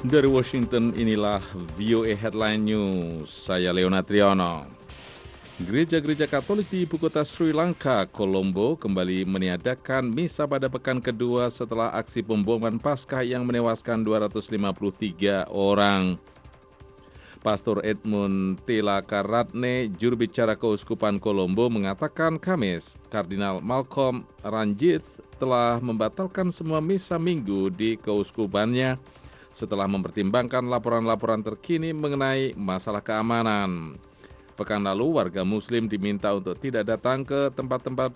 Dari Washington, inilah VOA Headline News. Saya Leonard Triono. Gereja-gereja Katolik di ibu kota Sri Lanka, Colombo, kembali meniadakan misa pada pekan kedua setelah aksi pemboman Paskah yang menewaskan 253 orang. Pastor Edmund Tilakaratne, juru bicara Keuskupan Colombo, mengatakan Kamis, Kardinal Malcolm Ranjith telah membatalkan semua misa minggu di keuskupannya setelah mempertimbangkan laporan-laporan terkini mengenai masalah keamanan. Pekan lalu, warga Muslim diminta untuk tidak datang ke tempat-tempat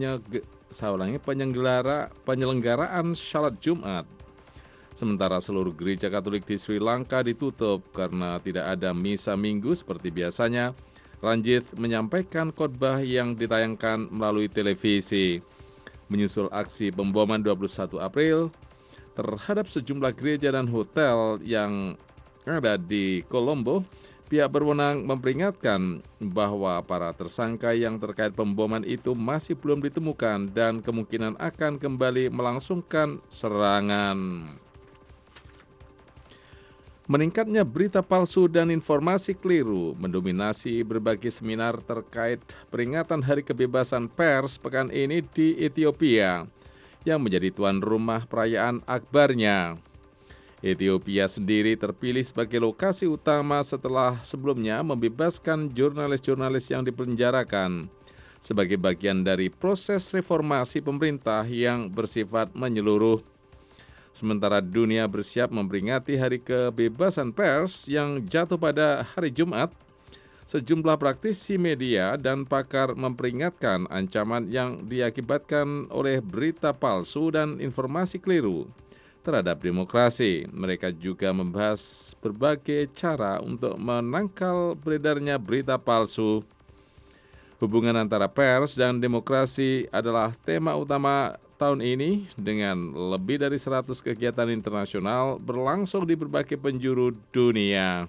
penyelenggaraan Salat Jumat. Sementara seluruh gereja Katolik di Sri Lanka ditutup karena tidak ada misa minggu seperti biasanya. Ranjith menyampaikan khotbah yang ditayangkan melalui televisi. Menyusul aksi pemboman 21 April, terhadap sejumlah gereja dan hotel yang ada di Colombo, pihak berwenang memperingatkan bahwa para tersangka yang terkait pemboman itu masih belum ditemukan dan kemungkinan akan kembali melangsungkan serangan. Meningkatnya berita palsu dan informasi keliru mendominasi berbagai seminar terkait peringatan Hari Kebebasan Pers pekan ini di Ethiopia, yang menjadi tuan rumah perayaan akbarnya. Ethiopia sendiri terpilih sebagai lokasi utama setelah sebelumnya membebaskan jurnalis-jurnalis yang dipenjarakan sebagai bagian dari proses reformasi pemerintah yang bersifat menyeluruh. Sementara dunia bersiap memperingati Hari Kebebasan Pers yang jatuh pada hari Jumat, sejumlah praktisi media dan pakar memperingatkan ancaman yang diakibatkan oleh berita palsu dan informasi keliru terhadap demokrasi. Mereka juga membahas berbagai cara untuk menangkal beredarnya berita palsu. Hubungan antara pers dan demokrasi adalah tema utama tahun ini dengan lebih dari 100 kegiatan internasional berlangsung di berbagai penjuru dunia.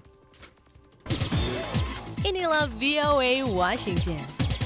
Inilah VOA Washington.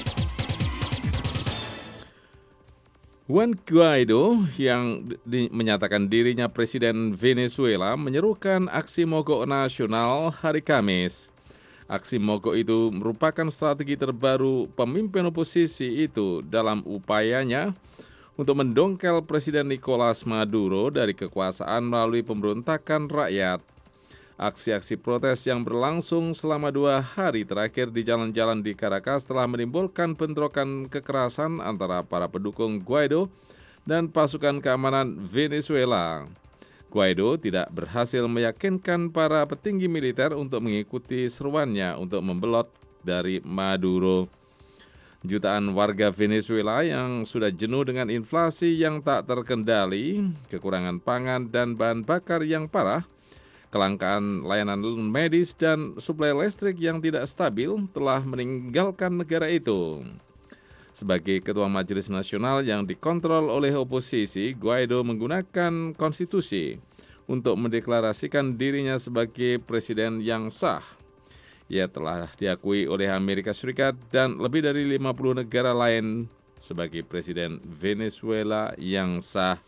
Juan Guaido yang menyatakan dirinya Presiden Venezuela menyerukan aksi mogok nasional hari Kamis. Aksi mogok itu merupakan strategi terbaru pemimpin oposisi itu dalam upayanya untuk mendongkel Presiden Nicolas Maduro dari kekuasaan melalui pemberontakan rakyat. Aksi-aksi protes yang berlangsung selama 2 hari terakhir di jalan-jalan di Caracas telah menimbulkan bentrokan kekerasan antara para pendukung Guaido dan pasukan keamanan Venezuela. Guaido tidak berhasil meyakinkan para petinggi militer untuk mengikuti seruannya untuk membelot dari Maduro. Jutaan warga Venezuela yang sudah jenuh dengan inflasi yang tak terkendali, kekurangan pangan dan bahan bakar yang parah, kelangkaan layanan medis dan suplai listrik yang tidak stabil telah meninggalkan negara itu. Sebagai ketua Majelis Nasional yang dikontrol oleh oposisi, Guaido menggunakan konstitusi untuk mendeklarasikan dirinya sebagai presiden yang sah. Ia telah diakui oleh Amerika Serikat dan lebih dari 50 negara lain sebagai presiden Venezuela yang sah.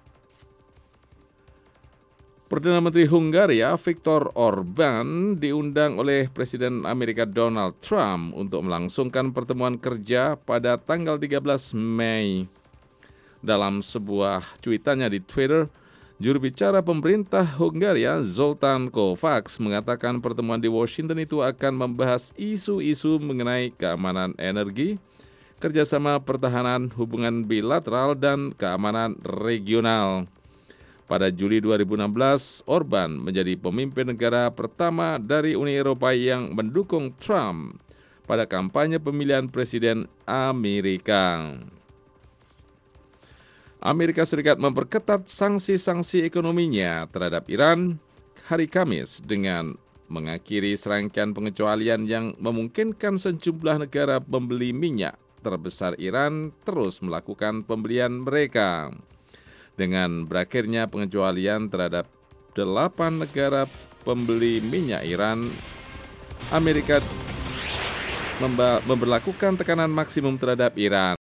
Perdana Menteri Hungaria Viktor Orban diundang oleh Presiden Amerika Donald Trump untuk melangsungkan pertemuan kerja pada tanggal 13 Mei. Dalam sebuah cuitannya di Twitter, juru bicara pemerintah Hungaria Zoltán Kovács mengatakan pertemuan di Washington itu akan membahas isu-isu mengenai keamanan energi, kerjasama pertahanan, hubungan bilateral, dan keamanan regional. Pada Juli 2016, Orban menjadi pemimpin negara pertama dari Uni Eropa yang mendukung Trump pada kampanye pemilihan presiden Amerika. Amerika Serikat memperketat sanksi-sanksi ekonominya terhadap Iran hari Kamis dengan mengakhiri serangkaian pengecualian yang memungkinkan sejumlah negara pembeli minyak terbesar Iran terus melakukan pembelian mereka. Dengan berakhirnya pengecualian terhadap 8 negara pembeli minyak Iran, Amerika memberlakukan tekanan maksimum terhadap Iran.